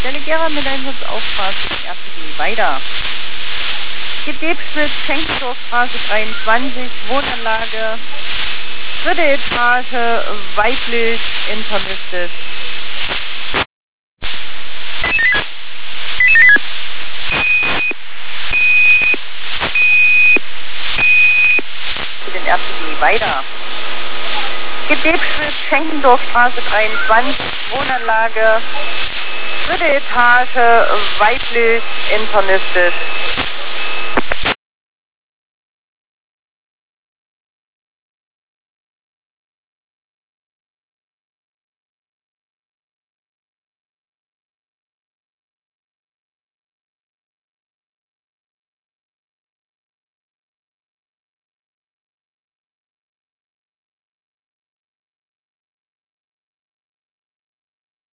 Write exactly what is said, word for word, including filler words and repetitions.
Delegierer mit Einsatzauffahrt für die erste G weiter. Gebetsspitz, Schenkendorfstraße dreiundzwanzig, Wohnanlage, dritte Etage, weiblich, internistisch. Für den ersten G weiter. Gebetsspitz, Schenkendorfstraße dreiundzwanzig, Wohnanlage, dritte Etage, weiblich, internistisch.